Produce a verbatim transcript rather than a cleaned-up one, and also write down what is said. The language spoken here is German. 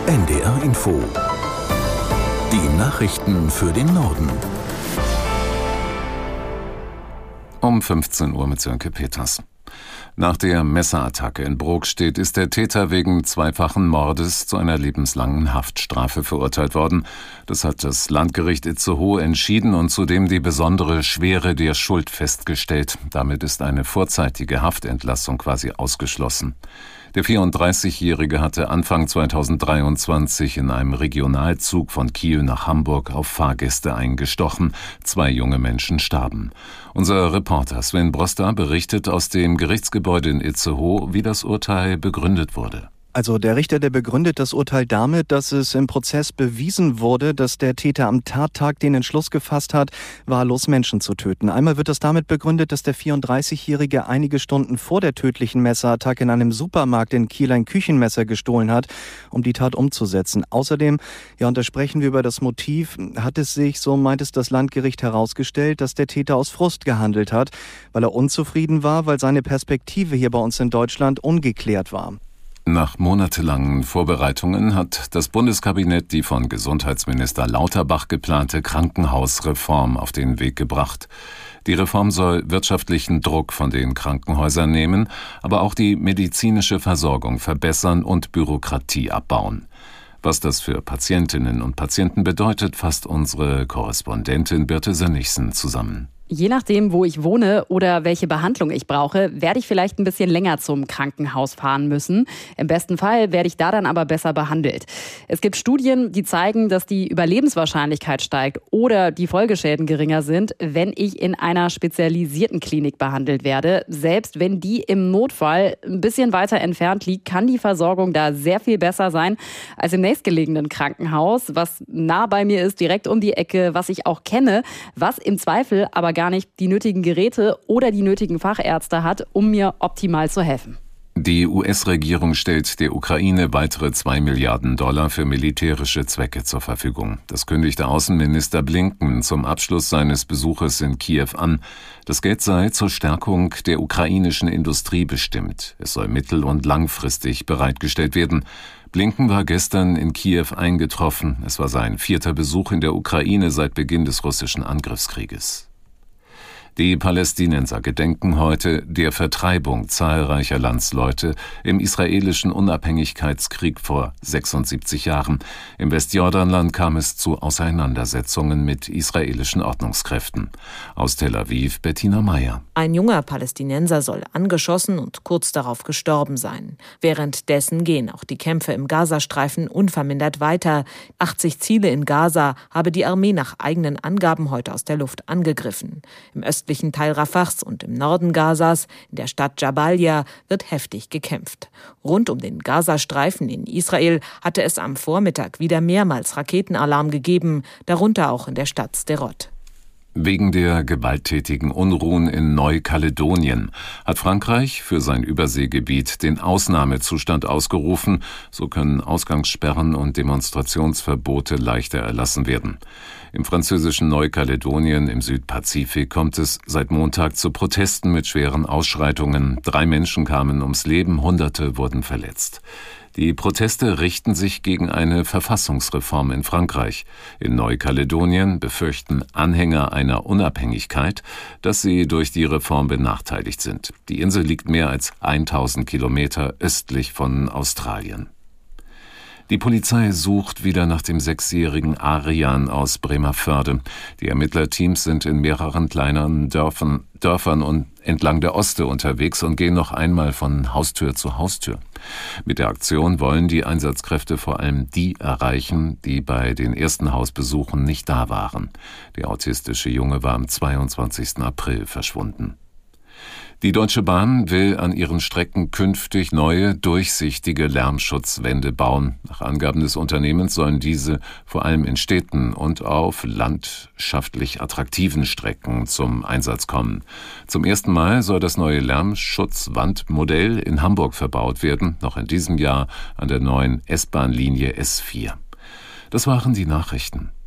N D R Info. Die Nachrichten für den Norden. Um fünfzehn Uhr mit Sönke Peters. Nach der Messerattacke in Brokstedt ist der Täter wegen zweifachen Mordes zu einer lebenslangen Haftstrafe verurteilt worden. Das hat das Landgericht Itzehoe entschieden und zudem die besondere Schwere der Schuld festgestellt. Damit ist eine vorzeitige Haftentlassung quasi ausgeschlossen. Der vierunddreißigjährige hatte Anfang zweitausenddreiundzwanzig in einem Regionalzug von Kiel nach Hamburg auf Fahrgäste eingestochen. Zwei junge Menschen starben. Unser Reporter Sven Broster berichtet aus dem Gerichtsgebäude in Itzehoe, wie das Urteil begründet wurde. Also der Richter, der begründet das Urteil damit, dass es im Prozess bewiesen wurde, dass der Täter am Tattag den Entschluss gefasst hat, wahllos Menschen zu töten. Einmal wird das damit begründet, dass der vierunddreißigjährige einige Stunden vor der tödlichen Messerattacke in einem Supermarkt in Kiel ein Küchenmesser gestohlen hat, um die Tat umzusetzen. Außerdem, ja, und da sprechen wir über das Motiv, hat es sich, so meint es das Landgericht, herausgestellt, dass der Täter aus Frust gehandelt hat, weil er unzufrieden war, weil seine Perspektive hier bei uns in Deutschland ungeklärt war. Nach monatelangen Vorbereitungen hat das Bundeskabinett die von Gesundheitsminister Lauterbach geplante Krankenhausreform auf den Weg gebracht. Die Reform soll wirtschaftlichen Druck von den Krankenhäusern nehmen, aber auch die medizinische Versorgung verbessern und Bürokratie abbauen. Was das für Patientinnen und Patienten bedeutet, fasst unsere Korrespondentin Birte Sönnigsen zusammen. Je nachdem, wo ich wohne oder welche Behandlung ich brauche, werde ich vielleicht ein bisschen länger zum Krankenhaus fahren müssen. Im besten Fall werde ich da dann aber besser behandelt. Es gibt Studien, die zeigen, dass die Überlebenswahrscheinlichkeit steigt oder die Folgeschäden geringer sind, wenn ich in einer spezialisierten Klinik behandelt werde. Selbst wenn die im Notfall ein bisschen weiter entfernt liegt, kann die Versorgung da sehr viel besser sein als im nächstgelegenen Krankenhaus, was nah bei mir ist, direkt um die Ecke, was ich auch kenne, was im Zweifel aber gar nicht die nötigen Geräte oder die nötigen Fachärzte hat, um mir optimal zu helfen. Die U S-Regierung stellt der Ukraine weitere zwei Milliarden Dollar für militärische Zwecke zur Verfügung. Das kündigte Außenminister Blinken zum Abschluss seines Besuches in Kiew an. Das Geld sei zur Stärkung der ukrainischen Industrie bestimmt. Es soll mittel- und langfristig bereitgestellt werden. Blinken war gestern in Kiew eingetroffen. Es war sein vierter Besuch in der Ukraine seit Beginn des russischen Angriffskrieges. Die Palästinenser gedenken heute der Vertreibung zahlreicher Landsleute im israelischen Unabhängigkeitskrieg vor sechsundsiebzig Jahren. Im Westjordanland kam es zu Auseinandersetzungen mit israelischen Ordnungskräften. Aus Tel Aviv Bettina Meyer. Ein junger Palästinenser soll angeschossen und kurz darauf gestorben sein. Währenddessen gehen auch die Kämpfe im Gazastreifen unvermindert weiter. achtzig Ziele in Gaza habe die Armee nach eigenen Angaben heute aus der Luft angegriffen. Im östlichen Teil Rafahs und im Norden Gazas, in der Stadt Jabalia, wird heftig gekämpft. Rund um den Gazastreifen in Israel hatte es am Vormittag wieder mehrmals Raketenalarm gegeben, darunter auch in der Stadt Sderot. Wegen der gewalttätigen Unruhen in Neukaledonien hat Frankreich für sein Überseegebiet den Ausnahmezustand ausgerufen. So können Ausgangssperren und Demonstrationsverbote leichter erlassen werden. Im französischen Neukaledonien im Südpazifik kommt es seit Montag zu Protesten mit schweren Ausschreitungen. Drei Menschen kamen ums Leben, Hunderte wurden verletzt. Die Proteste richten sich gegen eine Verfassungsreform in Frankreich. In Neukaledonien befürchten Anhänger einer Unabhängigkeit, dass sie durch die Reform benachteiligt sind. Die Insel liegt mehr als tausend Kilometer östlich von Australien. Die Polizei sucht wieder nach dem sechsjährigen Arian aus Bremervörde. Die Ermittlerteams sind in mehreren kleineren Dörfern, Dörfern und entlang der Oste unterwegs und gehen noch einmal von Haustür zu Haustür. Mit der Aktion wollen die Einsatzkräfte vor allem die erreichen, die bei den ersten Hausbesuchen nicht da waren. Der autistische Junge war am zweiundzwanzigsten April verschwunden. Die Deutsche Bahn will an ihren Strecken künftig neue, durchsichtige Lärmschutzwände bauen. Nach Angaben des Unternehmens sollen diese vor allem in Städten und auf landschaftlich attraktiven Strecken zum Einsatz kommen. Zum ersten Mal soll das neue Lärmschutzwandmodell in Hamburg verbaut werden, noch in diesem Jahr an der neuen S-Bahn-Linie S vier. Das waren die Nachrichten.